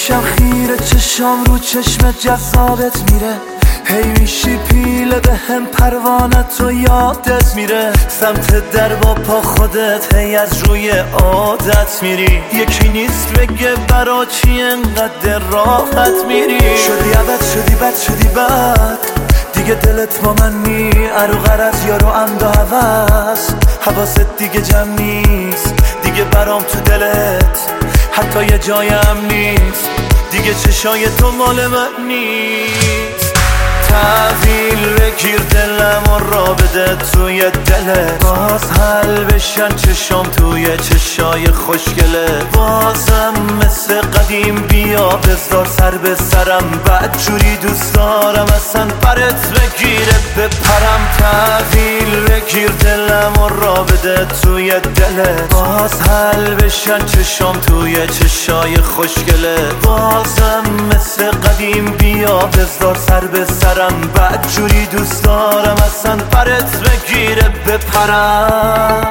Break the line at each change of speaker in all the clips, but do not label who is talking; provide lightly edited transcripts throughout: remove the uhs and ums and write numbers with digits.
میشم خیره، چشام رو چشمت جذابت میره، هی میشی پیله به هم پروانت رو یادت میره، سمت در با پا خودت هی از روی عادت میری، یکی نیست بگه برا چی انقدر راحت میری. شدی عبد شدی بد شدی بد، دیگه دلت با من نی، ارو غرض یارو اندا هوس، حواست دیگه جمع نیست، دیگه برام تو دلت حتی یه جایم نیست، دیگه چشای تو مال من نیست. تحویل بگیر دلم و را بده توی دلت، باز حل بشن چشام توی چشای خوشگله، بازم مثل قدیم بیا بذار سر به سرم، بد جوری دوست دارم اصلا برت بگیره بپرم. تحویل بگیر دلم و را بده توی دلت، باز حل بشن چشام توی چشای خوشگله، بازم مثل قدیم بیا بذار سر به سرم، بد جوری دوست دارم اصلا برت بگیره بپرم.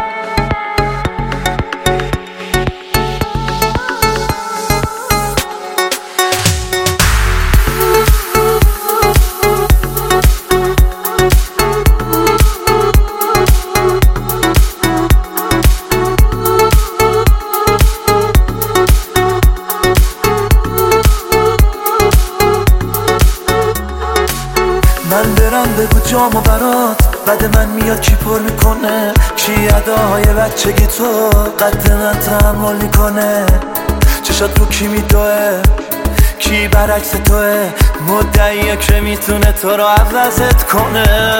من برم بگو جامو برات، بعد من میاد کی پر میکنه، کی اداهای بچگی تو قد من تحمل میکنه، چشات رو کی میدوه کی برعکس توه، مدعیه که میتونه تو رو عوضت کنه.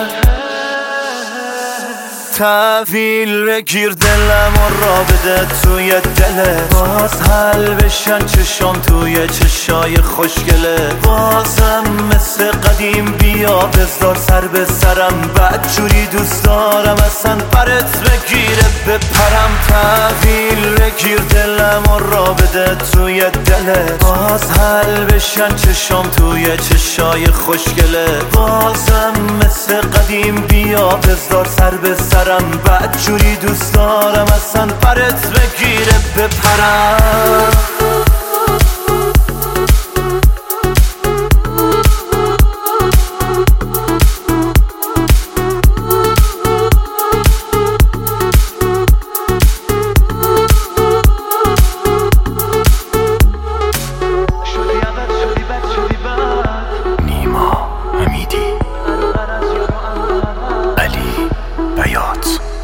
تحویل بگیر دلم و را بده توی دلت، باز حل بشن چشام توی چشای خوشگله، بازم مثل قدیم بیا بذار سر به سرم، بد جوری دوست دارم اصلا برت بگیره بپرم. تحویل بگیر دلم و را بده توی دلت، باز حل بشن چشام توی چشای خوشگله، بازم مثل قدیم بیا بذار سر به سرم، بد جوری دوست دارم اصلا برت بگیره بپرم.
نیما امیدی، علی بیات.